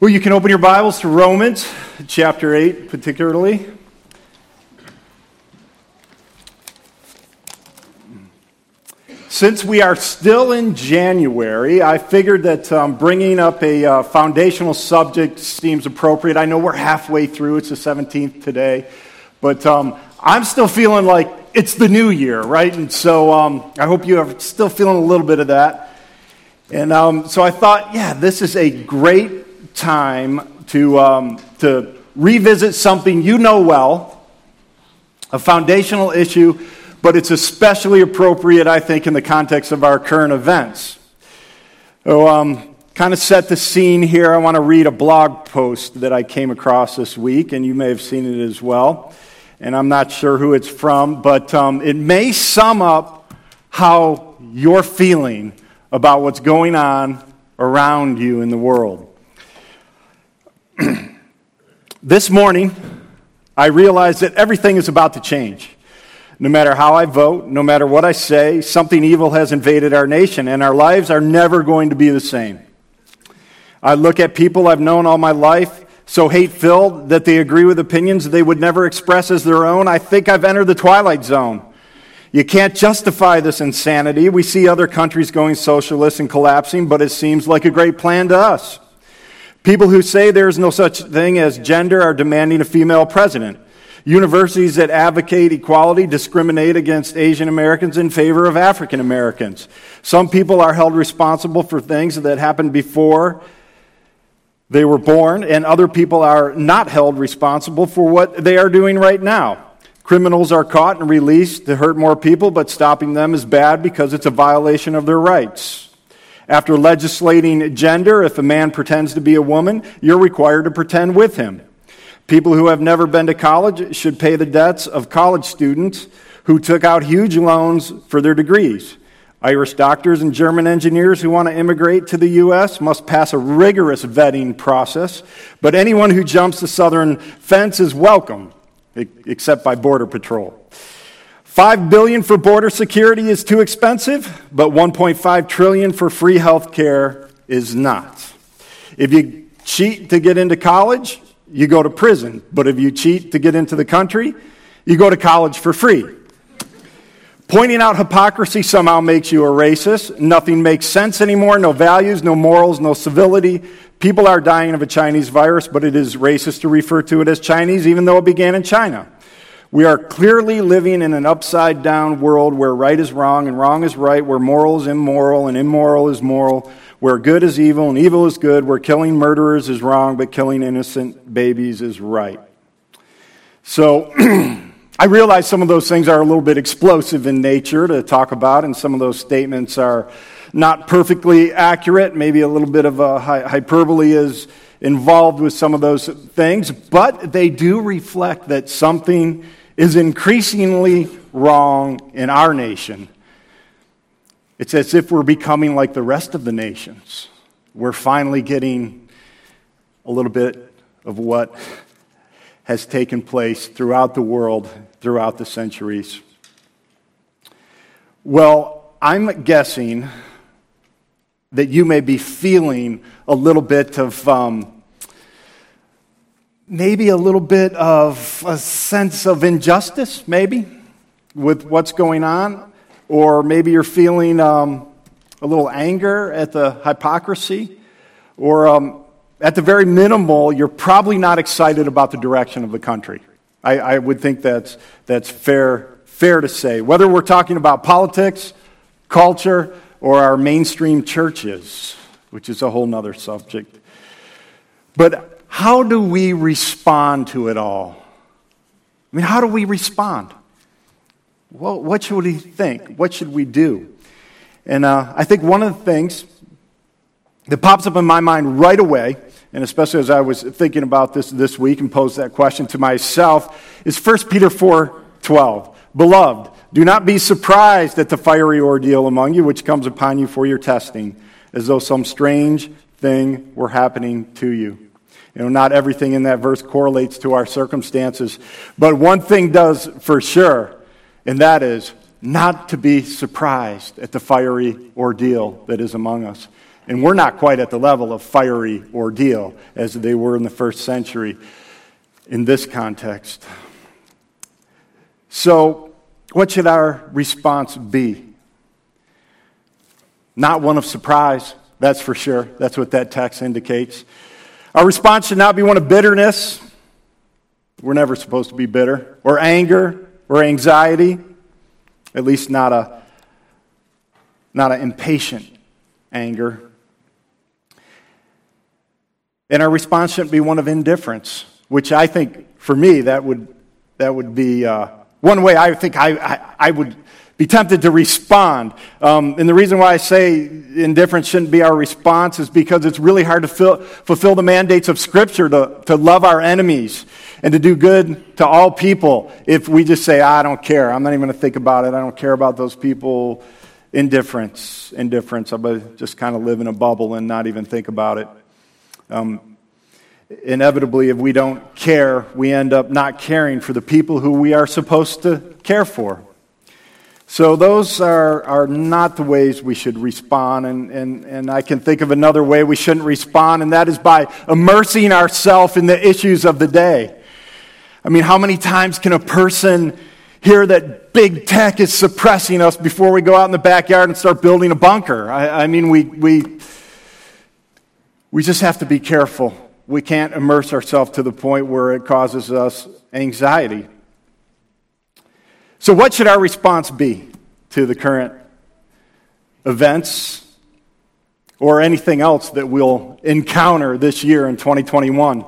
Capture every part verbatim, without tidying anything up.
Well, you can open your Bibles to Romans chapter eight particularly. Since we are still in January, I figured that um, bringing up a uh, foundational subject seems appropriate. I know we're halfway through. It's the seventeenth today. But um, I'm still feeling like it's the new year, right? And so um, I hope you are still feeling a little bit of that. And um, so I thought, yeah, this is a great time to um, to revisit something you know well, a foundational issue, but it's especially appropriate, I think, in the context of our current events. So, um, kind of set the scene here. I want to read a blog post that I came across this week, and you may have seen it as well. And I'm not sure who it's from, but um, it may sum up how you're feeling about what's going on around you in the world. This morning, I realized that everything is about to change. No matter how I vote, no matter what I say, something evil has invaded our nation, and our lives are never going to be the same. I look at people I've known all my life, so hate-filled that they agree with opinions they would never express as their own. I think I've entered the twilight zone. You can't justify this insanity. We see other countries going socialist and collapsing, but it seems like a great plan to us. People who say there is no such thing as gender are demanding a female president. Universities that advocate equality discriminate against Asian Americans in favor of African Americans. Some people are held responsible for things that happened before they were born, and other people are not held responsible for what they are doing right now. Criminals are caught and released to hurt more people, but stopping them is bad because it's a violation of their rights. After legislating gender, if a man pretends to be a woman, you're required to pretend with him. People who have never been to college should pay the debts of college students who took out huge loans for their degrees. Irish doctors and German engineers who want to immigrate to the U S must pass a rigorous vetting process, but anyone who jumps the southern fence is welcome, except by Border Patrol. Five billion dollars for border security is too expensive, but one point five trillion dollars for free health care is not. If you cheat to get into college, you go to prison. But if you cheat to get into the country, you go to college for free. Pointing out hypocrisy somehow makes you a racist. Nothing makes sense anymore. No values, no morals, no civility. People are dying of a Chinese virus, but it is racist to refer to it as Chinese, even though it began in China. We are clearly living in an upside-down world where right is wrong and wrong is right, where moral is immoral and immoral is moral, where good is evil and evil is good, where killing murderers is wrong, but killing innocent babies is right. So I realize some of those things are a little bit explosive in nature to talk about, and some of those statements are not perfectly accurate. Maybe a little bit of a hyperbole is involved with some of those things, but they do reflect that something is increasingly wrong in our nation. It's as if we're becoming like the rest of the nations. We're finally getting a little bit of what has taken place throughout the world, throughout the centuries. Well, I'm guessing that you may be feeling a little bit of, um, maybe a little bit of a sense of injustice, maybe, with what's going on. Or maybe you're feeling um, a little anger at the hypocrisy. Or um, at the very minimal, you're probably not excited about the direction of the country. I, I would think that's, that's fair, fair to say. Whether we're talking about politics, culture, or our mainstream churches, which is a whole nother subject. But how do we respond to it all? I mean, how do we respond? Well, what should we think? What should we do? And uh, I think one of the things that pops up in my mind right away, and especially as I was thinking about this this week and posed that question to myself, is First Peter four twelve. Beloved, do not be surprised at the fiery ordeal among you, which comes upon you for your testing, as though some strange thing were happening to you. You know, not everything in that verse correlates to our circumstances, but one thing does for sure, and that is not to be surprised at the fiery ordeal that is among us. And we're not quite at the level of fiery ordeal as they were in the first century in this context. So, what should our response be? Not one of surprise, that's for sure. That's what that text indicates. Our response should not be one of bitterness. We're never supposed to be bitter. Or anger, or anxiety. At least not a, not an impatient anger. And our response shouldn't be one of indifference, which I think, for me, that would that would be uh, one way I think I, I, I would be tempted to respond. Um, and the reason why I say indifference shouldn't be our response is because it's really hard to fill, fulfill the mandates of Scripture to, to love our enemies and to do good to all people if we just say, I don't care. I'm not even going to think about it. I don't care about those people. Indifference, indifference. I'm going to just kind of live in a bubble and not even think about it. Um, inevitably, if we don't care, we end up not caring for the people who we are supposed to care for. So those are, are not the ways we should respond, and, and, and I can think of another way we shouldn't respond, and that is by immersing ourselves in the issues of the day. I mean, how many times can a person hear that big tech is suppressing us before we go out in the backyard and start building a bunker? I, I mean, we, we, we just have to be careful. We can't immerse ourselves to the point where it causes us anxiety. So what should our response be to the current events or anything else that we'll encounter this year in twenty twenty-one?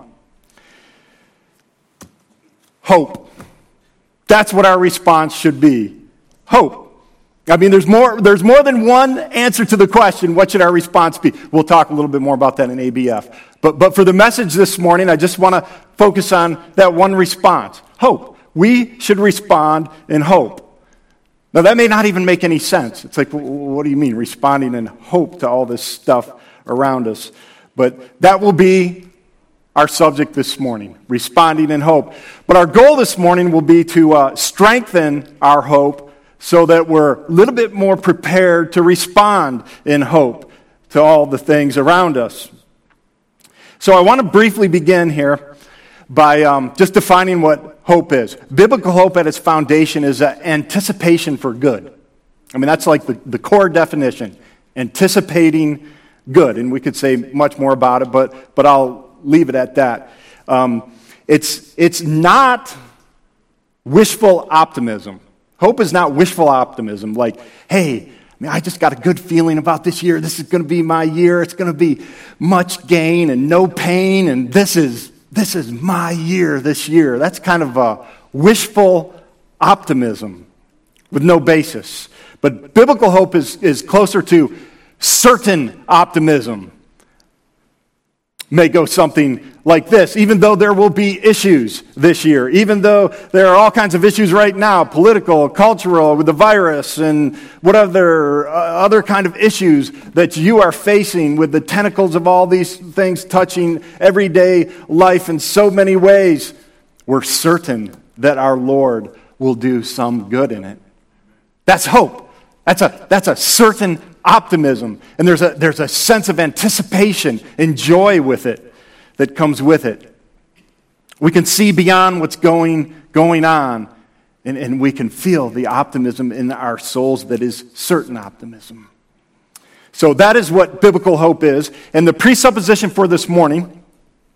Hope. That's what our response should be. Hope. I mean, there's more, there's more than one answer to the question, what should our response be? We'll talk a little bit more about that in A B F. But, but for the message this morning, I just want to focus on that one response. Hope. We should respond in hope. Now, that may not even make any sense. It's like, what do you mean, responding in hope to all this stuff around us? But that will be our subject this morning, responding in hope. But our goal this morning will be to uh, strengthen our hope so that we're a little bit more prepared to respond in hope to all the things around us. So I want to briefly begin here by um, just defining what hope is. Biblical hope at its foundation is an anticipation for good. I mean, that's like the, the core definition, anticipating good. And we could say much more about it, but, but I'll leave it at that. Um, it's, it's not wishful optimism. Hope is not wishful optimism, like, hey, I mean, I just got a good feeling about this year. This is going to be my year. It's going to be much gain and no pain, and this is This is my year this year. That's kind of a wishful optimism with no basis. But biblical hope is, is closer to certain optimism. May go something like this. Even though there will be issues this year, even though there are all kinds of issues right now, political, cultural, with the virus, and what other, uh, other kind of issues that you are facing with the tentacles of all these things touching everyday life in so many ways, we're certain that our Lord will do some good in it. That's hope. That's a, that's a certain optimism. And there's a, there's a sense of anticipation and joy with it that comes with it. We can see beyond what's going, going on, and, and we can feel the optimism in our souls that is certain optimism. So that is what biblical hope is. And the presupposition for this morning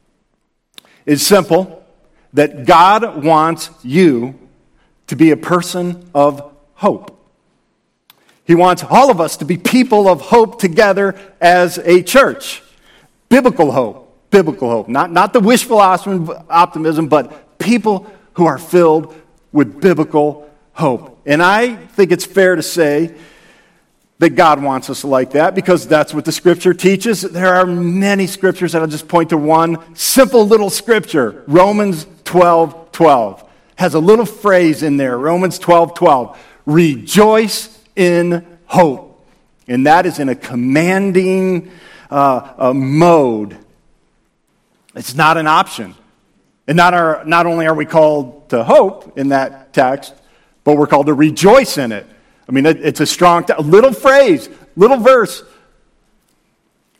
is simple, that God wants you to be a person of hope. He wants all of us to be people of hope together as a church. Biblical hope. Biblical hope. Not, not the wishful optimism, but people who are filled with biblical hope. And I think it's fair to say that God wants us like that because that's what the Scripture teaches. There are many Scriptures, and I'll just point to one simple little Scripture. Romans twelve twelve has a little phrase in there. Romans twelve twelve. Rejoice in hope. And that is in a commanding uh, a mode. It's not an option. And not, our, not only are we called to hope in that text, but we're called to rejoice in it. I mean, it, it's a strong, te- a little phrase, little verse.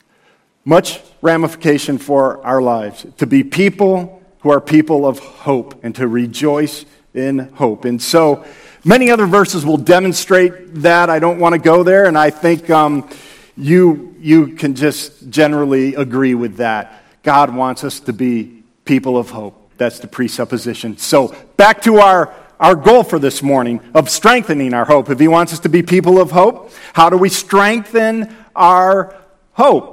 much ramification for our lives, to be people who are people of hope and to rejoice in hope. And so many other verses will demonstrate that. I don't want to go there, and I think um, you, you can just generally agree with that. God wants us to be people of hope. That's the presupposition. So back to our, our goal for this morning of strengthening our hope. If he wants us to be people of hope, how do we strengthen our hope?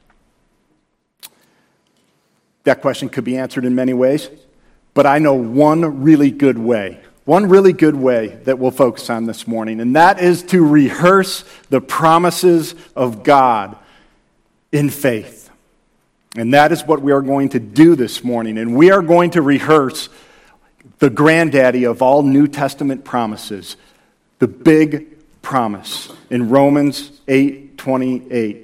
That question could be answered in many ways, but I know one really good way, one really good way that we'll focus on this morning, and that is to rehearse the promises of God in faith. And that is what we are going to do this morning, and we are going to rehearse the granddaddy of all New Testament promises, the big promise in Romans eight twenty-eight.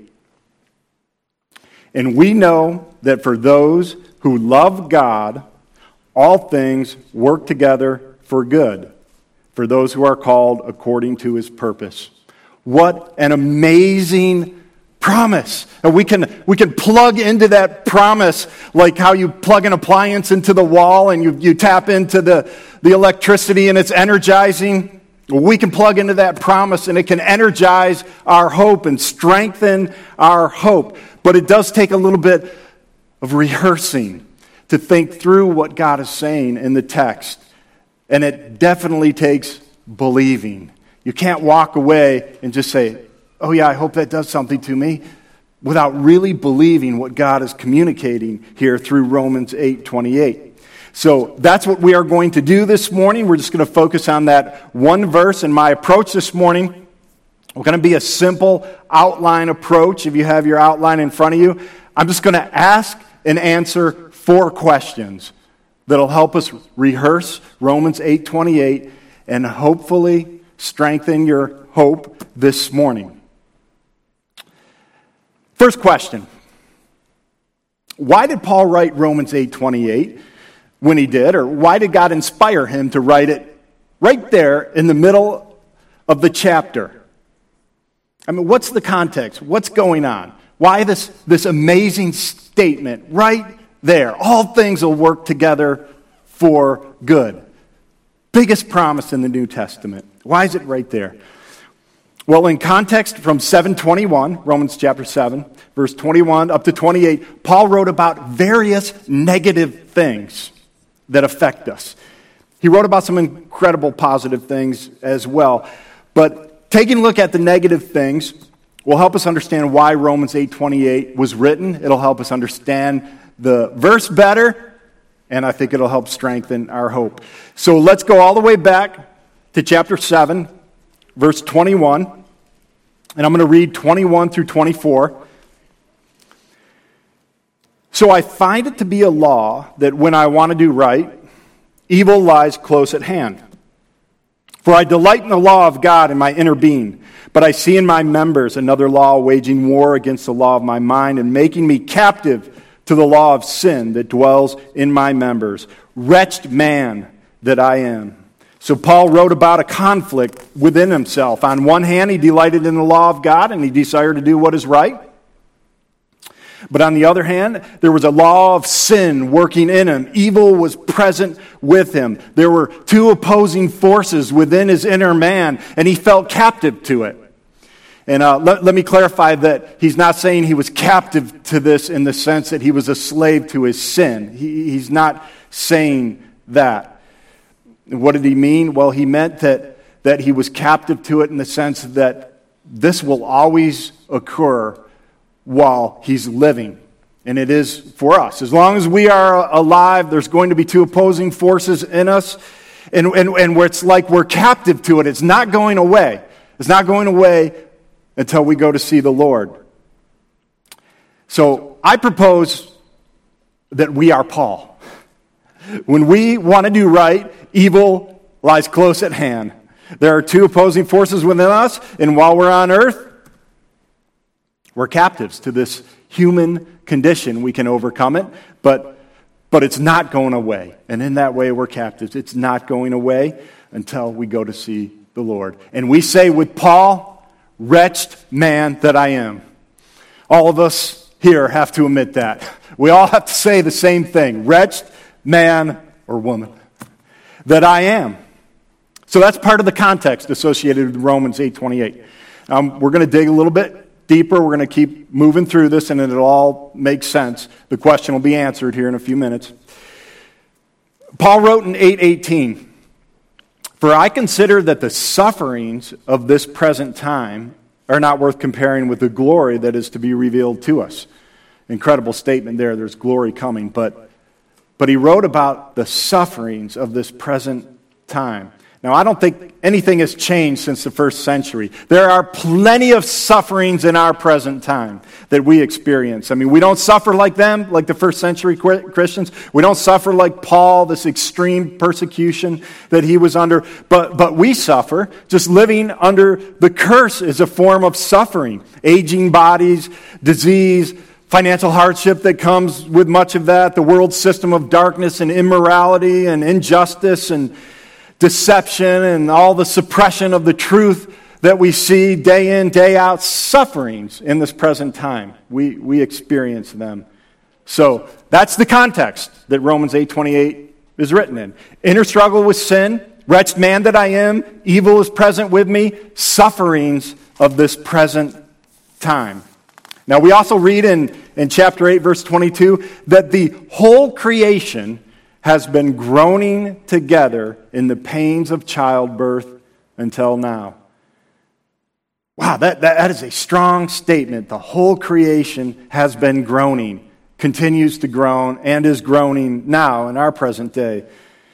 And we know that for those who love God, all things work together for good, for those who are called according to his purpose. What an amazing promise. And we can, we can plug into that promise like how you plug an appliance into the wall and you, you tap into the, the electricity and it's energizing. We can plug into that promise and it can energize our hope and strengthen our hope. But it does take a little bit of rehearsing to think through what God is saying in the text. And it definitely takes believing. You can't walk away and just say, oh yeah, I hope that does something to me, without really believing what God is communicating here through Romans eight twenty-eight. So that's what we are going to do this morning. We're just going to focus on that one verse. And my approach this morning, we're going to be a simple outline approach. If you have your outline in front of you, I'm just going to ask and answer four questions that'll help us rehearse Romans eight twenty-eight and hopefully strengthen your hope this morning. First question. Why did Paul write Romans eight twenty-eight when he did? Or why did God inspire him to write it right there in the middle of the chapter? I mean, what's the context? What's going on? Why this, this amazing statement right there? All things will work together for good. Biggest promise in the New Testament. Why is it right there? Well, in context from seven twenty-one, Romans chapter seven, verse twenty-one up to twenty-eight, Paul wrote about various negative things that affect us. He wrote about some incredible positive things as well. But taking a look at the negative things will help us understand why Romans eight twenty-eight was written. It'll help us understand the verse better, and I think it'll help strengthen our hope. So let's go all the way back to chapter seven, verse twenty-one, and I'm going to read twenty-one through twenty-four. So I find it to be a law that when I want to do right, evil lies close at hand. For I delight in the law of God in my inner being, but I see in my members another law waging war against the law of my mind and making me captive to the law of sin that dwells in my members. Wretched man that I am. So Paul wrote about a conflict within himself. On one hand, he delighted in the law of God and he desired to do what is right. But on the other hand, there was a law of sin working in him. Evil was present with him. There were two opposing forces within his inner man, and he felt captive to it. And uh, let, let me clarify that he's not saying he was captive to this in the sense that he was a slave to his sin. He, he's not saying that. What did he mean? Well, he meant that, that he was captive to it in the sense that this will always occur while he's living. And it is for us. As long as we are alive, there's going to be two opposing forces in us. And, and, and where it's like we're captive to it. It's not going away. It's not going away until we go to see the Lord. So I propose that we are Paul. When we want to do right, evil lies close at hand. There are two opposing forces within us, and while we're on earth, we're captives to this human condition. We can overcome it, but, but it's not going away. And in that way, we're captives. It's not going away until we go to see the Lord. And we say with Paul, wretched man that I am. All of us here have to admit that. We all have to say the same thing. Wretched man or woman that I am. So that's part of the context associated with Romans eight twenty-eight. Um, we're going to dig a little bit deeper. We're going to keep moving through this, and it'll all make sense. The question will be answered here in a few minutes. Paul wrote in eight eighteen, "For I consider that the sufferings of this present time are not worth comparing with the glory that is to be revealed to us." Incredible statement there. There's glory coming. But, but he wrote about the sufferings of this present time. Now, I don't think anything has changed since the first century. There are plenty of sufferings in our present time that we experience. I mean, we don't suffer like them, like the first century Christians. We don't suffer like Paul, this extreme persecution that he was under. But, but we suffer. Just living under the curse is a form of suffering. Aging bodies, disease, financial hardship that comes with much of that, the world system of darkness and immorality and injustice and deception and all the suppression of the truth that we see day in, day out, sufferings in this present time. We we experience them. So that's the context that Romans eight twenty-eight is written in. Inner struggle with sin, wretched man that I am, evil is present with me, sufferings of this present time. Now we also read in, in chapter eight, verse twenty-two, that the whole creation has been groaning together in the pains of childbirth until now. Wow, that, that, that is a strong statement. The whole creation has been groaning, continues to groan, and is groaning now in our present day.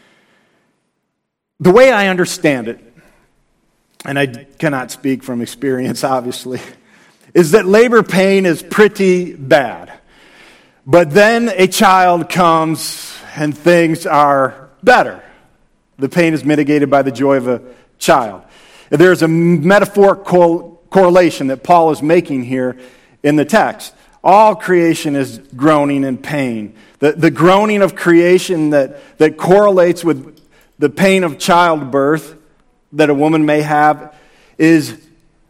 The way I understand it, and I cannot speak from experience, obviously, is that labor pain is pretty bad. But then a child comes and things are better. The pain is mitigated by the joy of a child. There's a metaphorical correlation that Paul is making here in the text. All creation is groaning in pain. The, the groaning of creation that, that correlates with the pain of childbirth that a woman may have is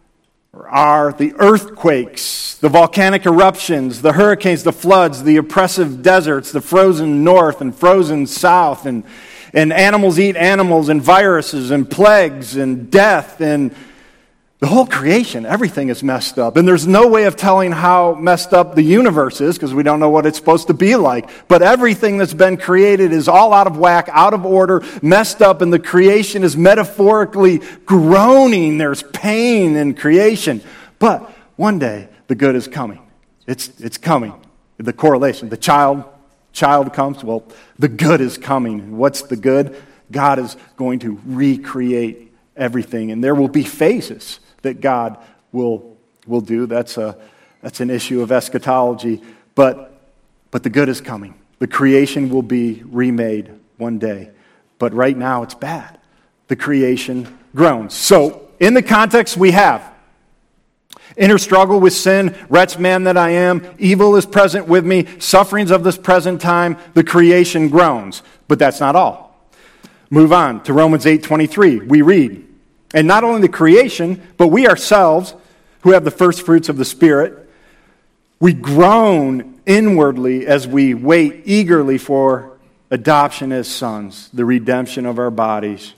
are the earthquakes, the volcanic eruptions, the hurricanes, the floods, the oppressive deserts, the frozen north and frozen south, and, and animals eat animals, and viruses, and plagues, and death, and the whole creation, everything is messed up. And there's no way of telling how messed up the universe is because we don't know what it's supposed to be like. But everything that's been created is all out of whack, out of order, messed up, and the creation is metaphorically groaning. There's pain in creation. But one day, the good is coming. It's, it's coming. The correlation. The child, child comes, well, the good is coming. And what's the good? God is going to recreate everything. And there will be phases that God will will do. That's a that's an issue of eschatology, but but the good is coming. The creation will be remade one day. But right now it's bad. The creation groans. So, in the context we have inner struggle with sin, wretched man that I am, evil is present with me, sufferings of this present time, the creation groans. But that's not all. Move on to Romans eight twenty-three. We read, and not only the creation, but we ourselves, who have the first fruits of the Spirit, we groan inwardly as we wait eagerly for adoption as sons, the redemption of our bodies.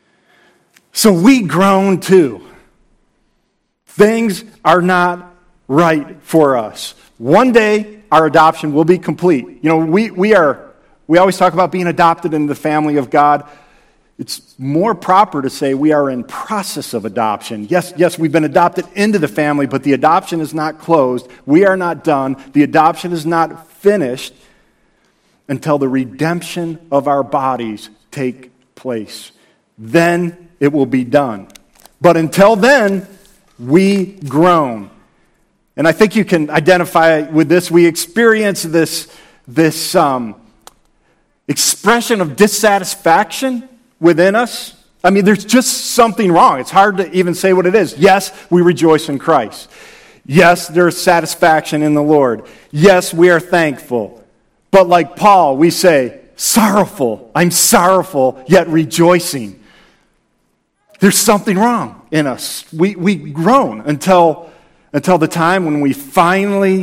So we groan too. Things are not right for us. One day, our adoption will be complete. You know, we, we are, we always talk about being adopted into the family of God. It's more proper to say we are in process of adoption. Yes, yes, we've been adopted into the family, but the adoption is not closed. We are not done. The adoption is not finished until the redemption of our bodies take place. Then it will be done. But until then, we groan. And I think you can identify with this. We experience this, this um, expression of dissatisfaction within us. I mean, there's just something wrong. It's hard to even say what it is. Yes, we rejoice in Christ. Yes, there's satisfaction in the Lord. Yes, we are thankful. But like Paul, we say, sorrowful. I'm sorrowful, yet rejoicing. There's something wrong in us. We we groan until, until the time when we finally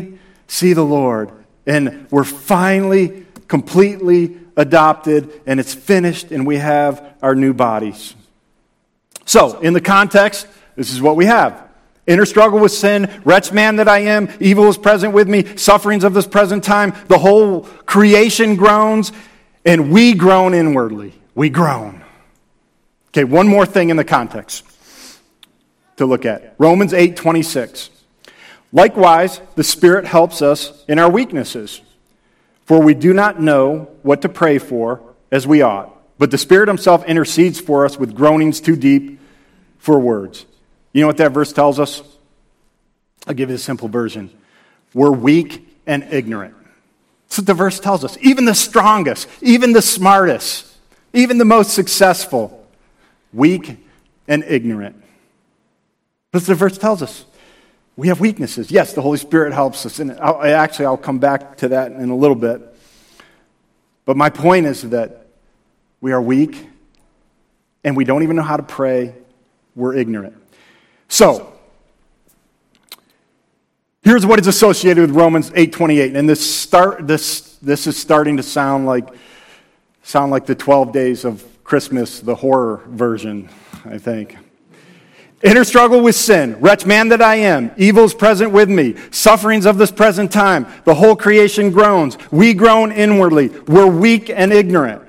see the Lord. And we're finally completely adopted, and it's finished, and we have our new bodies. So, in the context, this is what we have. Inner struggle with sin, wretched man that I am, evil is present with me, sufferings of this present time, the whole creation groans, and we groan inwardly. We groan. Okay, one more thing in the context to look at. Romans eight twenty-six. Likewise, the Spirit helps us in our weaknesses, for we do not know what to pray for as we ought, but the Spirit himself intercedes for us with groanings too deep for words. You know what that verse tells us? I'll give you a simple version. We're weak and ignorant. That's what the verse tells us. Even the strongest, even the smartest, even the most successful, weak and ignorant. That's what the verse tells us. We have weaknesses. Yes, the Holy Spirit helps us. And I'll, actually, I'll come back to that in a little bit. But my point is that we are weak, and we don't even know how to pray. We're ignorant. So, here's what is associated with Romans eight twenty-eight. And this start this this is starting to sound like sound like the twelve days of Christmas, the horror version, I think. Inner struggle with sin, wretched man that I am, evil is present with me, sufferings of this present time, the whole creation groans, we groan inwardly, we're weak and ignorant.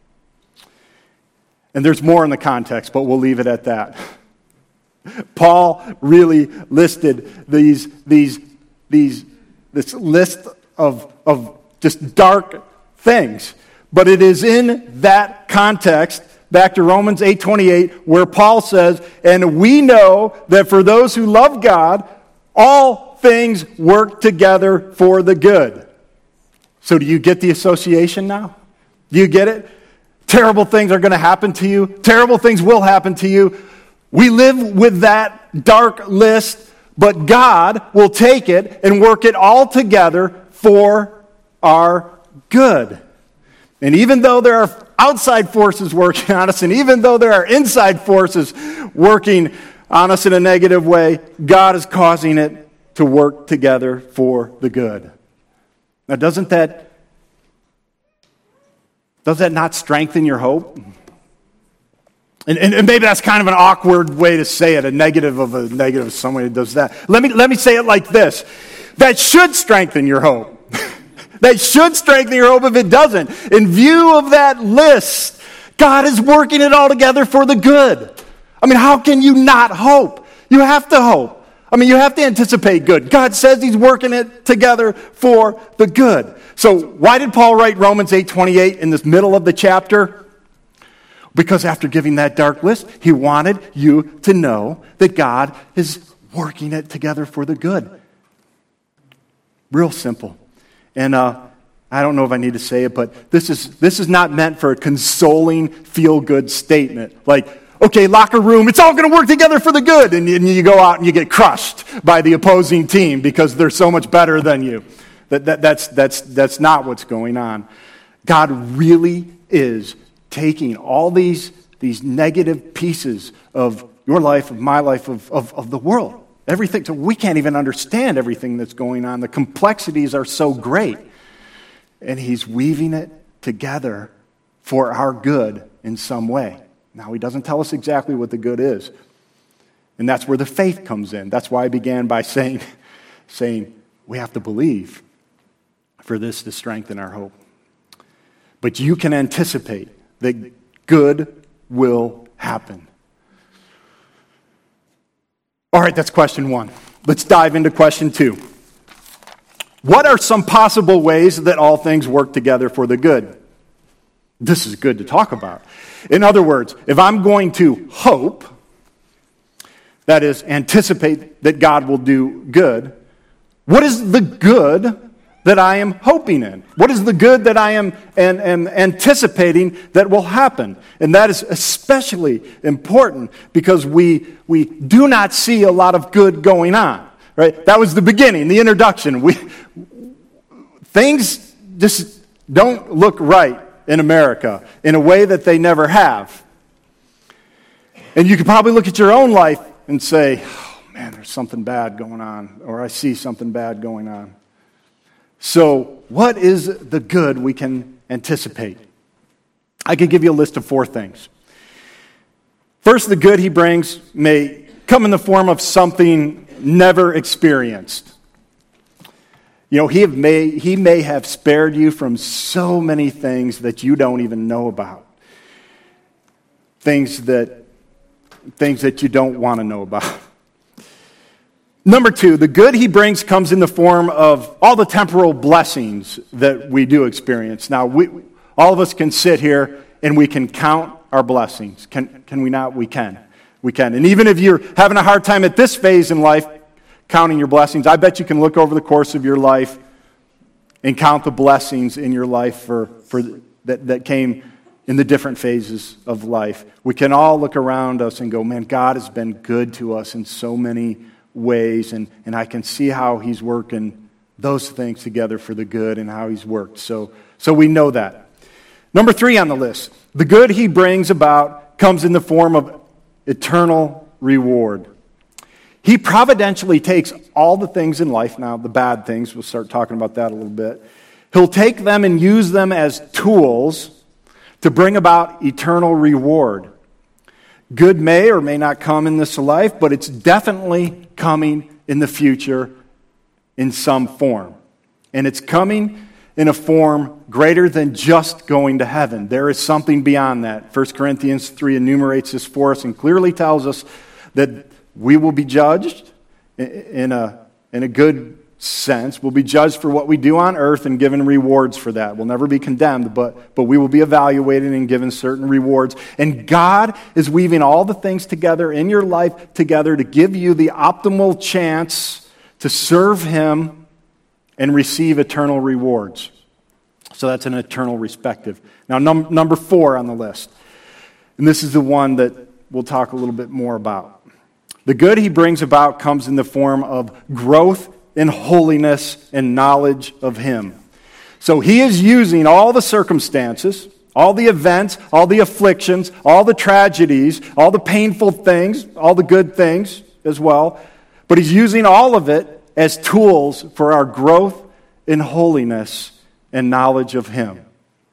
And there's more in the context, but we'll leave it at that. Paul really listed these, these, these, this list of, of just dark things. But it is in that context, back to Romans eight twenty-eight, where Paul says, and we know that for those who love God, all things work together for the good. So do you get the association now? Do you get it? Terrible things are going to happen to you. Terrible things will happen to you. We live with that dark list, but God will take it and work it all together for our good. And even though there are outside forces working on us, and even though there are inside forces working on us in a negative way, God is causing it to work together for the good. Now, doesn't that, does that not strengthen your hope? And, and, and maybe that's kind of an awkward way to say it, a negative of a negative of somebody who does that. Let me, let me say it like this. That should strengthen your hope. That should strengthen your hope if it doesn't. In view of that list, God is working it all together for the good. I mean, how can you not hope? You have to hope. I mean, you have to anticipate good. God says he's working it together for the good. So why did Paul write Romans eight twenty-eight in this middle of the chapter? Because after giving that dark list, he wanted you to know that God is working it together for the good. Real simple. And uh, I don't know if I need to say it, but this is this is not meant for a consoling, feel-good statement. Like, okay, locker room, it's all going to work together for the good. And, and you go out and you get crushed by the opposing team because they're so much better than you. That, that, that's, that's, that's not what's going on. God really is taking all these, these negative pieces of your life, of my life, of, of, of the world. Everything, so we can't even understand everything that's going on. The complexities are so great. And he's weaving it together for our good in some way. Now, he doesn't tell us exactly what the good is. And that's where the faith comes in. That's why I began by saying, saying we have to believe for this to strengthen our hope. But you can anticipate that good will happen. All right, that's question one. Let's dive into question two. What are some possible ways that all things work together for the good? This is good to talk about. In other words, if I'm going to hope, that is, anticipate that God will do good, what is the good that I am hoping in? What is the good that I am and, and anticipating that will happen? And that is especially important because we we do not see a lot of good going on. Right? That was the beginning, the introduction. We things just don't look right in America in a way that they never have. And you could probably look at your own life and say, oh man, there's something bad going on, or I see something bad going on. So, what is the good we can anticipate? I could give you a list of four things. First, the good he brings may come in the form of something never experienced. You know, he, have may, he may have spared you from so many things that you don't even know about. Things that, things that you don't want to know about. Number two, the good he brings comes in the form of all the temporal blessings that we do experience. Now, we, all of us can sit here and we can count our blessings. Can, can we not? We can. We can. And even if you're having a hard time at this phase in life counting your blessings, I bet you can look over the course of your life and count the blessings in your life for, for that, that came in the different phases of life. We can all look around us and go, man, God has been good to us in so many ways, and, and I can see how he's working those things together for the good and how he's worked. So, so we know that. Number three on the list, the good he brings about comes in the form of eternal reward. He providentially takes all the things in life, now the bad things, we'll start talking about that a little bit. He'll take them and use them as tools to bring about eternal reward. Good may or may not come in this life, but it's definitely coming in the future in some form. And it's coming in a form greater than just going to heaven. There is something beyond that. First Corinthians three enumerates this for us and clearly tells us that we will be judged in a, in a good sense. We'll be judged for what we do on earth and given rewards for that. We'll never be condemned, but, but we will be evaluated and given certain rewards. And God is weaving all the things together in your life together to give you the optimal chance to serve him and receive eternal rewards. So that's an eternal perspective. Now, num- number four on the list, and this is the one that we'll talk a little bit more about. The good he brings about comes in the form of growth in holiness and knowledge of him. So he is using all the circumstances, all the events, all the afflictions, all the tragedies, all the painful things, all the good things as well, but he's using all of it as tools for our growth in holiness and knowledge of him.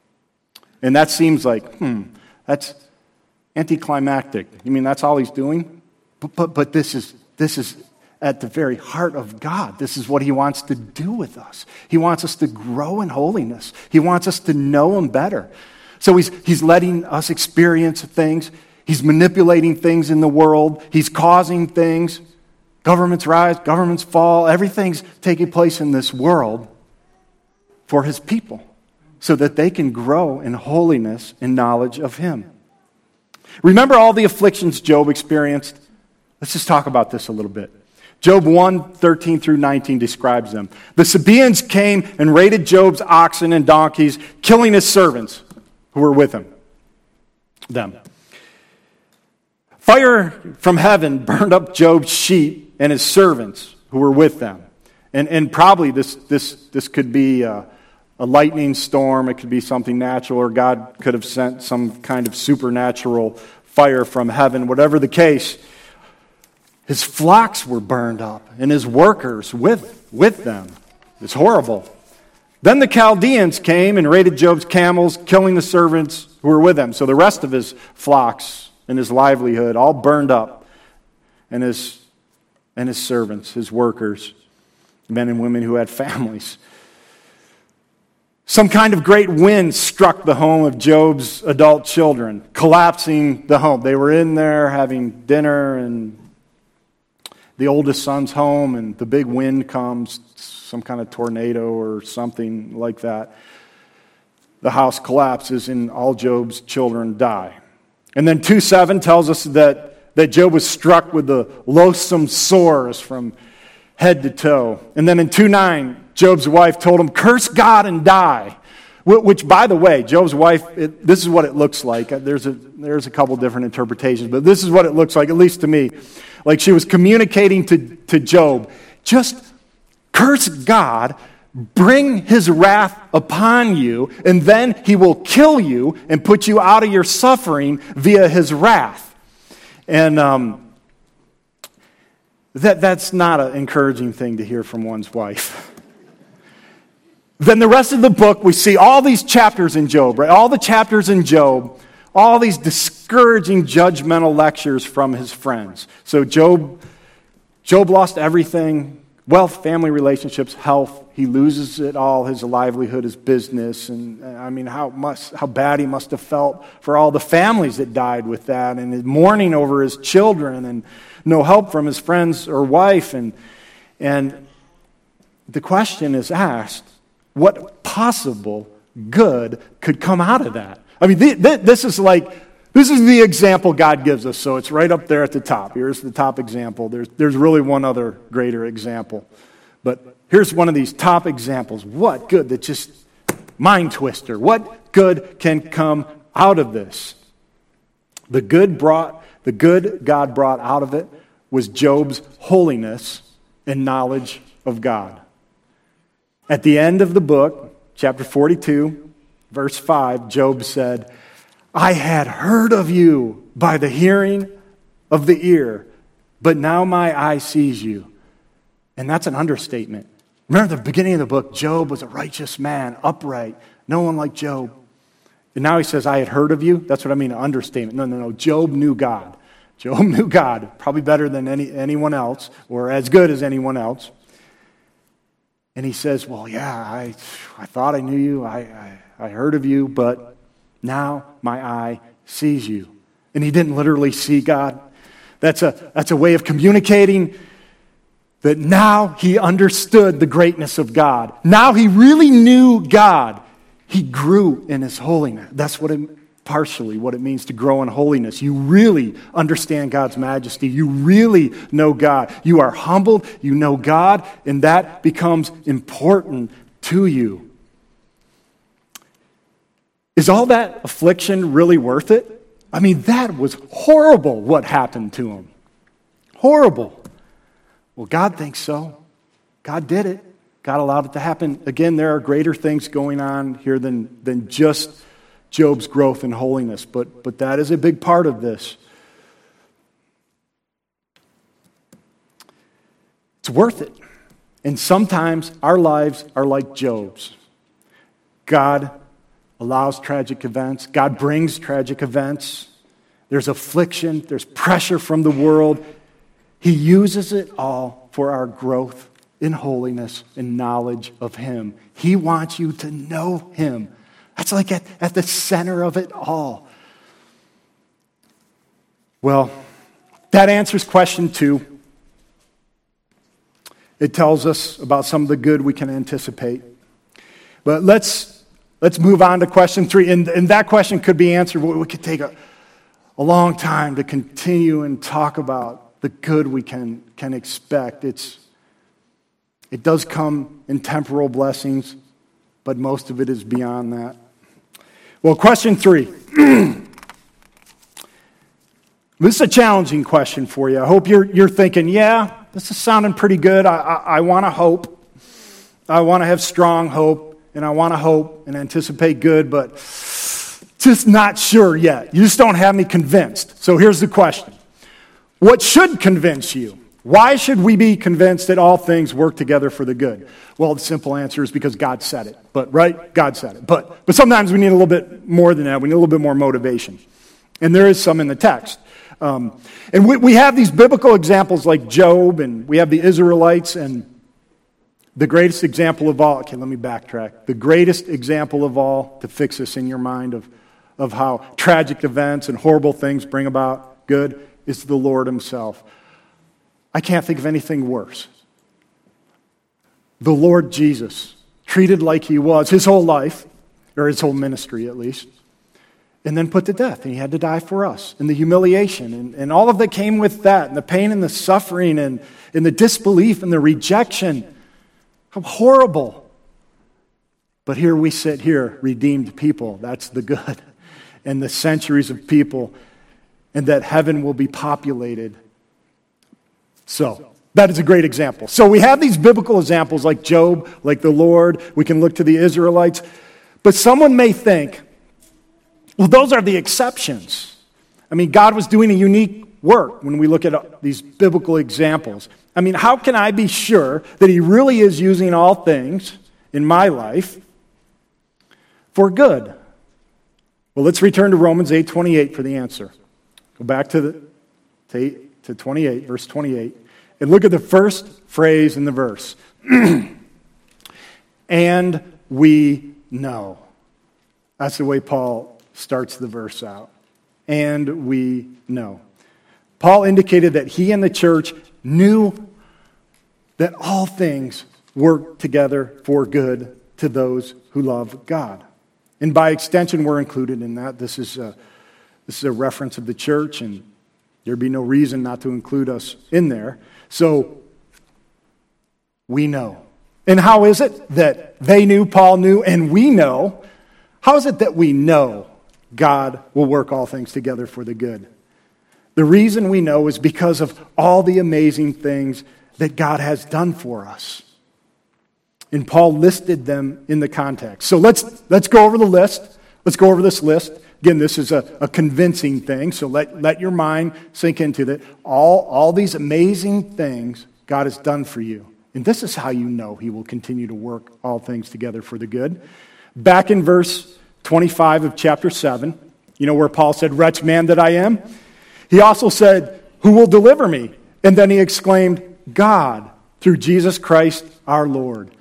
And that seems like, hmm, that's anticlimactic. You mean that's all he's doing? But, but, but this is this is at the very heart of God. This is what he wants to do with us. He wants us to grow in holiness. He wants us to know him better. So he's, he's letting us experience things. He's manipulating things in the world. He's causing things. Governments rise, governments fall. Everything's taking place in this world for his people so that they can grow in holiness and knowledge of him. Remember all the afflictions Job experienced? Let's just talk about this a little bit. Job one, thirteen through nineteen describes them. The Sabaeans came and raided Job's oxen and donkeys, killing his servants who were with him. Them. Fire from heaven burned up Job's sheep and his servants who were with them. And, and probably this, this, this could be a, a lightning storm. It could be something natural, or God could have sent some kind of supernatural fire from heaven. Whatever the case, his flocks were burned up, and his workers with, with them. It's horrible. Then the Chaldeans came and raided Job's camels, killing the servants who were with him. So the rest of his flocks and his livelihood all burned up, and his, and his servants, his workers, men and women who had families. Some kind of great wind struck the home of Job's adult children, collapsing the home. They were in there having dinner, and the oldest son's home, and the big wind comes, some kind of tornado or something like that. The house collapses, and all Job's children die. And then two seven tells us that, that Job was struck with the loathsome sores from head to toe. And then in two nine, Job's wife told him, curse God and die. Which, by the way, Job's wife, it, this is what it looks like. There's a, there's a couple different interpretations, but this is what it looks like, at least to me. Like she was communicating to, to Job, just curse God, bring his wrath upon you, and then he will kill you and put you out of your suffering via his wrath. And um, that that's not an encouraging thing to hear from one's wife. Then the rest of the book, we see all these chapters in Job, right? All the chapters in Job, all these discouraging, judgmental lectures from his friends. So Job, Job lost everything, wealth, family relationships, health. He loses it all, his livelihood, his business. And I mean, how must, how bad he must have felt for all the families that died with that, and his mourning over his children, and no help from his friends or wife. And, and the question is asked, what possible good could come out of that? I mean, th- th- this is like, this is the example God gives us, so it's right up there at the top. Here's the top example. There's, there's really one other greater example. But here's one of these top examples. What good that just, mind twister, what good can come out of this? The good brought, the good God brought out of it was Job's holiness and knowledge of God. At the end of the book, chapter forty-two, verse five, Job said, I had heard of you by the hearing of the ear, but now my eye sees you. And that's an understatement. Remember the beginning of the book, Job was a righteous man, upright, no one like Job. And now he says, I had heard of you. That's what I mean, an understatement. No, no, no. Job knew God. Job knew God, probably better than any, anyone else, or as good as anyone else. And he says, well, yeah, I I thought I knew you, I, I, I heard of you, but now my eye sees you. And he didn't literally see God. That's a, that's a way of communicating that now he understood the greatness of God. Now he really knew God. He grew in his holiness. That's what it partially what it means to grow in holiness. You really understand God's majesty. You really know God. You are humbled. You know God, and that becomes important to you. Is all that affliction really worth it? I mean, that was horrible what happened to him. Horrible. Well, God thinks so. God did it. God allowed it to happen. Again, there are greater things going on here than, than just Job's growth in holiness, but, but that is a big part of this. It's worth it. And sometimes our lives are like Job's. God allows tragic events. God brings tragic events. There's affliction. There's pressure from the world. He uses it all for our growth in holiness and knowledge of Him. He wants you to know Him. That's like at, at the center of it all. Well, that answers question two. It tells us about some of the good we can anticipate. But let's let's move on to question three. And, and that question could be answered. We could take a, a long time to continue and talk about the good we can, can expect. It's It does come in temporal blessings, but most of it is beyond that. Well, question three. This is a challenging question for you. I hope you're you're thinking, yeah, this is sounding pretty good. I, I, I want to hope. I want to have strong hope, and I want to hope and anticipate good, but just not sure yet. You just don't have me convinced. So here's the question. What should convince you? Why should we be convinced that all things work together for the good? Well, the simple answer is because God said it. But, right? God said it. But, but sometimes we need a little bit more than that. We need a little bit more motivation. And there is some in the text. Um, and we, we have these biblical examples like Job, and we have the Israelites, and the greatest example of all, okay, let me backtrack. The greatest example of all, to fix this in your mind, of, of how tragic events and horrible things bring about good, is the Lord Himself. I can't think of anything worse. The Lord Jesus, treated like He was his whole life, or his whole ministry at least, and then put to death. And He had to die for us. And the humiliation, and, and all of that came with that, and the pain and the suffering, and, and the disbelief and the rejection. How horrible. But here we sit here, redeemed people. That's the good. And the centuries of people, and that heaven will be populated. So, that is a great example. So we have these biblical examples like Job, like the Lord. We can look to the Israelites. But someone may think, well, those are the exceptions. I mean, God was doing a unique work when we look at these biblical examples. I mean, how can I be sure that He really is using all things in my life for good? Well, let's return to Romans eight twenty-eight for the answer. Go back to the to, eight, to twenty-eight, verse twenty-eight, and look at the first phrase in the verse. And we know. That's the way Paul starts the verse out. And we know. Paul indicated that he and the church knew that all things work together for good to those who love God. And by extension, we're included in that. This is a, this is a reference of the church, and there'd be no reason not to include us in there. So, we know. And how is it that they knew, Paul knew, and we know? How is it that we know God will work all things together for the good? The reason we know is because of all the amazing things that God has done for us. And Paul listed them in the context. So let's let's go over the list. Let's go over this list. Again, this is a, a convincing thing, so let, let your mind sink into that. All, all these amazing things God has done for you. And this is how you know he will continue to work all things together for the good. Back in verse twenty-five of chapter seven, you know where Paul said, "Wretched man that I am." He also said, "Who will deliver me?" And then he exclaimed, "God, through Jesus Christ our Lord."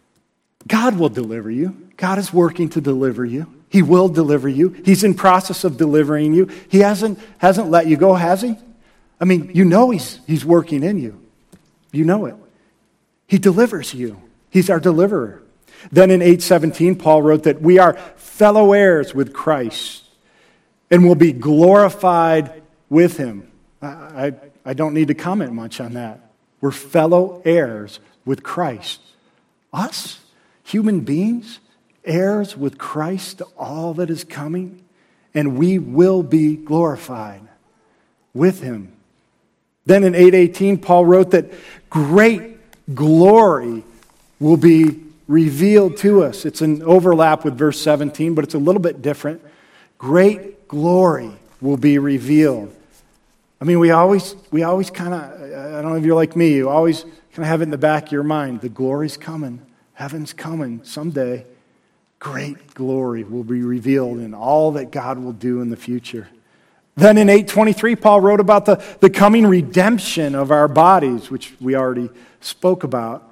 God will deliver you. God is working to deliver you. He will deliver you. He's in process of delivering you. He hasn't, hasn't let you go, has he? I mean, you know he's, he's working in you. You know it. He delivers you. He's our deliverer. Then in eight seventeen, Paul wrote that we are fellow heirs with Christ and will be glorified with him. I, I, I don't need to comment much on that. We're fellow heirs with Christ. Us, human beings, heirs with Christ to all that is coming, and we will be glorified with him. Then in eight eighteen, Paul wrote that great glory will be revealed to us. It's an overlap with verse seventeen, but it's a little bit different. Great glory will be revealed. I mean, we always, we always kind of, I don't know if you're like me, you always kind of have it in the back of your mind. The glory's coming. Heaven's coming someday. Great glory will be revealed in all that God will do in the future. Then in eight twenty-three, Paul wrote about the, the coming redemption of our bodies, which we already spoke about.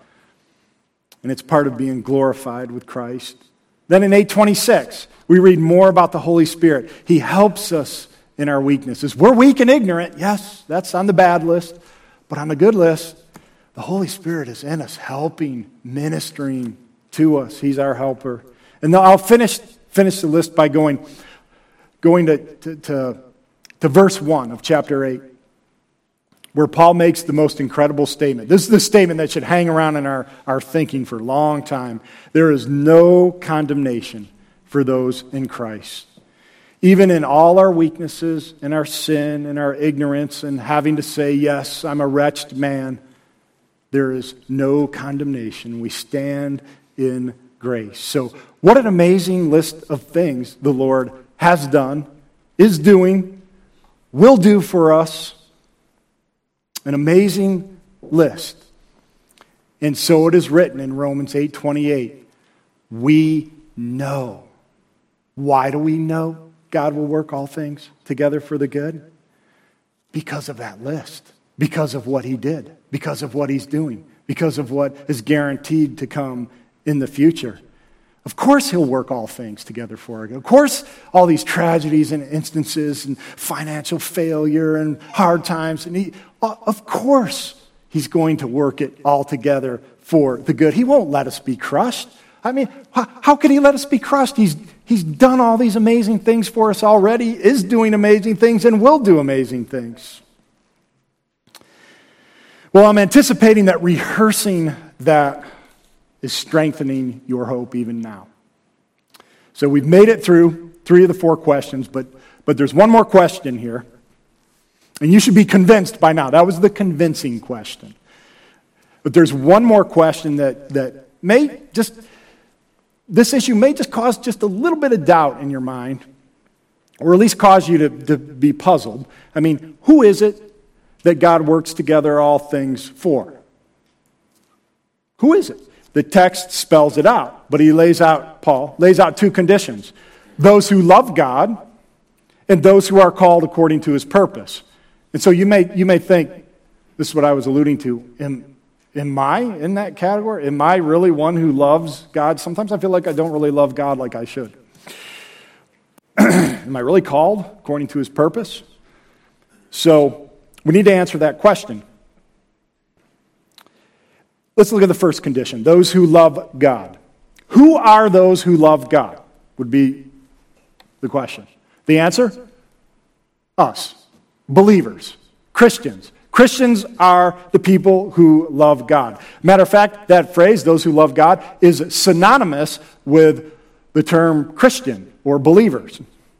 And it's part of being glorified with Christ. Then in eight twenty-six, we read more about the Holy Spirit. He helps us in our weaknesses. We're weak and ignorant. Yes, that's on the bad list. But on the good list, the Holy Spirit is in us, helping, ministering to us. He's our helper. And now I'll finish finish the list by going, going to, to, to, to verse one of chapter eight, where Paul makes the most incredible statement. This is the statement that should hang around in our, our thinking for a long time. There is no condemnation for those in Christ. Even in all our weaknesses and our sin and our ignorance and having to say, yes, I'm a wretched man, there is no condemnation. We stand in grace. So what an amazing list of things the Lord has done, is doing, will do for us. An amazing list. And so it is written in Romans eight twenty-eight. We know. Why do we know God will work all things together for the good? Because of that list. Because of what he did. Because of what he's doing. Because of what is guaranteed to come in the future. Of course he'll work all things together for our good. Of course all these tragedies and instances and financial failure and hard times, and he, of course he's going to work it all together for the good. He won't let us be crushed. I mean, how, how could he let us be crushed? He's, he's done all these amazing things for us already, is doing amazing things, and will do amazing things. Well, I'm anticipating that rehearsing that is strengthening your hope even now. So we've made it through three of the four questions, but, but there's one more question here. And you should be convinced by now. That was the convincing question. But there's one more question that, that may just, this issue may just cause just a little bit of doubt in your mind, or at least cause you to, to be puzzled. I mean, who is it that God works together all things for? Who is it? the text spells it out, but he lays out, Paul, lays out two conditions. Those who love God and those who are called according to his purpose. And so you may you may think, this is what I was alluding to, am, am I in that category? Am I really one who loves God? Sometimes I feel like I don't really love God like I should. Am I really called according to his purpose? So we need to answer that question. Let's look at the first condition, those who love God. Who are those who love God? Would be the question. The answer? Us. Believers. Christians. Christians are the people who love God. Matter of fact, that phrase, those who love God, is synonymous with the term Christian or believers.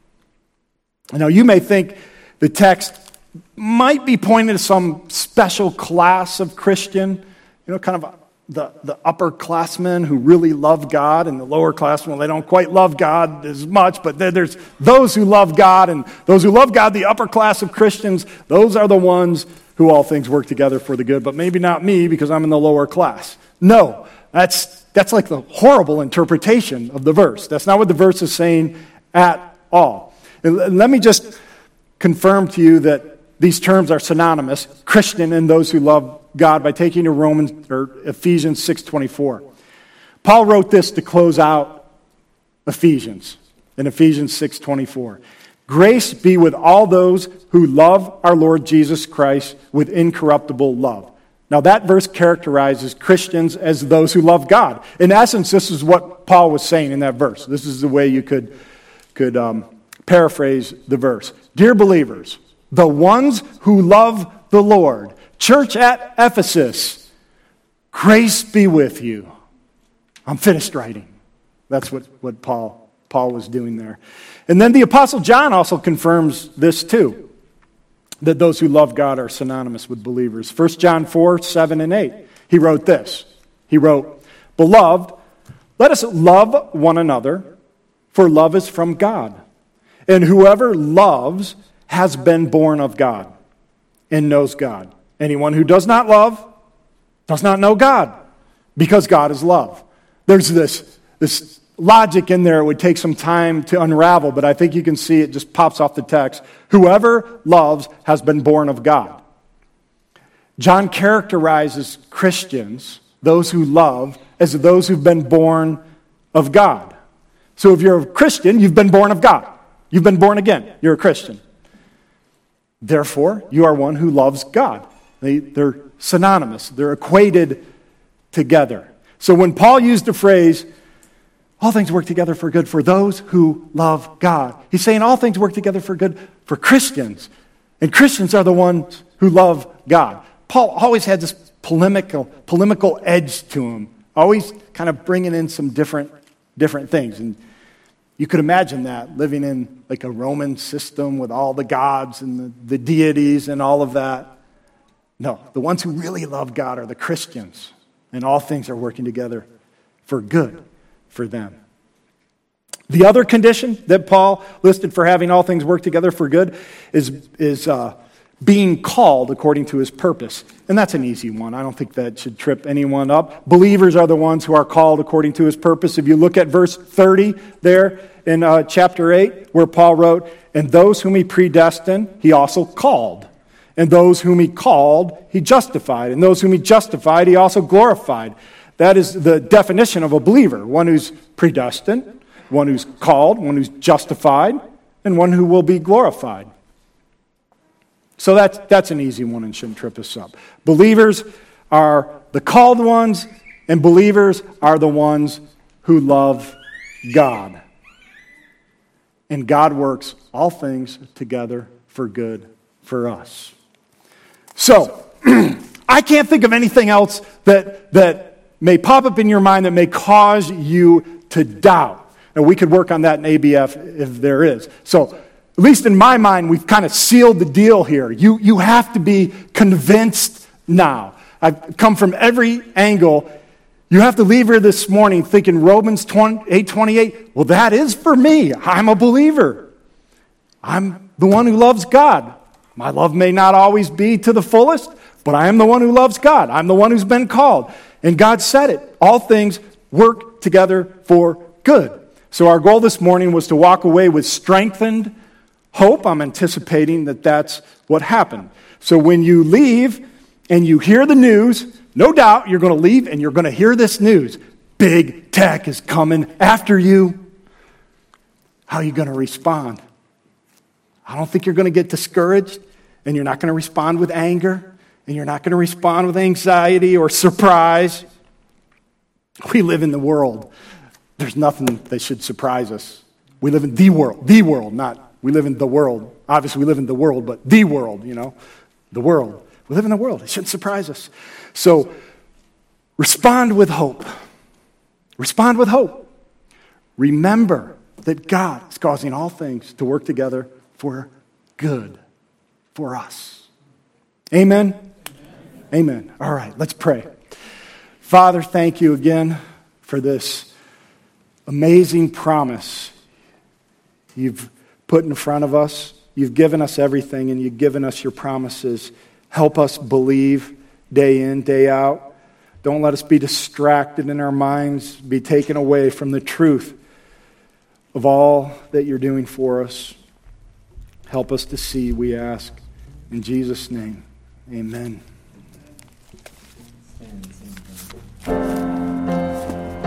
Now, you may think the text might be pointing to some special class of Christian, you know, kind of the, the upperclassmen who really love God, and the lowerclassmen, well, they don't quite love God as much, but there's those who love God, and those who love God, the upper class of Christians, those are the ones who all things work together for the good, but maybe not me because I'm in the lower class. No, that's that's like the horrible interpretation of the verse. That's not what the verse is saying at all. And let me just confirm to you that these terms are synonymous, Christian and those who love God, by taking to Romans or Ephesians six twenty-four. Paul wrote this to close out Ephesians in Ephesians six twenty-four. Grace be with all those who love our Lord Jesus Christ with incorruptible love. Now that verse characterizes Christians as those who love God. In essence, this is what Paul was saying in that verse. This is the way you could, could um, paraphrase the verse. Dear believers, the ones who love the Lord, church at Ephesus, grace be with you. I'm finished writing. That's what, what Paul, Paul was doing there. And then the Apostle John also confirms this too, that those who love God are synonymous with believers. First John four, seven, and eight. He wrote this. He wrote, Beloved, let us love one another, for love is from God. And whoever loves has been born of God and knows God. Anyone who does not love does not know God, because God is love. There's this, this logic in there. It would take some time to unravel, but I think you can see it just pops off the text. Whoever loves has been born of God. John characterizes Christians, those who love, as those who've been born of God. So if you're a Christian, you've been born of God. You've been born again. You're a Christian. Therefore, you are one who loves God. They, they're synonymous. They're equated together. So when Paul used the phrase, all things work together for good for those who love God, he's saying all things work together for good for Christians. And Christians are the ones who love God. Paul always had this polemical, polemical edge to him, always kind of bringing in some different, different things. And you could imagine that, living in like a Roman system with all the gods and the, the deities and all of that. No, the ones who really love God are the Christians, and all things are working together for good for them. The other condition that Paul listed for having all things work together for good is, is uh, being called according to his purpose. And that's an easy one. I don't think that should trip anyone up. Believers are the ones who are called according to his purpose. If you look at verse thirty there in uh, chapter eight, where Paul wrote, And those whom he predestined, he also called. And those whom he called, he justified. And those whom he justified, he also glorified. That is the definition of a believer. One who's predestined, one who's called, one who's justified, and one who will be glorified. So that's, that's an easy one and shouldn't trip us up. Believers are the called ones, and believers are the ones who love God. And God works all things together for good for us. So, I can't think of anything else that, that may pop up in your mind that may cause you to doubt. And we could work on that in A B F if there is. So, at least in my mind, we've kind of sealed the deal here. You, you have to be convinced now. I've come from every angle. You have to leave here this morning thinking Romans eight twenty-eight, well, that is for me. I'm a believer. I'm the one who loves God. My love may not always be to the fullest, but I am the one who loves God. I'm the one who's been called. And God said it. All things work together for good. So our goal this morning was to walk away with strengthened hope. I'm anticipating that that's what happened. So when you leave and you hear the news, no doubt you're going to leave and you're going to hear this news. Big tech is coming after you. How are you going to respond? I don't think you're going to get discouraged, and you're not going to respond with anger, and you're not going to respond with anxiety or surprise. We live in the world. There's nothing that should surprise us. We live in the world. The world, not we live in the world. Obviously, we live in the world, but the world, you know, the world. We live in the world. It shouldn't surprise us. So, respond with hope. Respond with hope. Remember that God is causing all things to work together for good for us. Amen? Amen. Amen. All right, let's pray. Father, thank you again for this amazing promise you've put in front of us. You've given us everything, and you've given us your promises. Help us believe day in, day out. Don't let us be distracted in our minds, be taken away from the truth of all that you're doing for us. Help us to see, we ask. In Jesus' name, amen.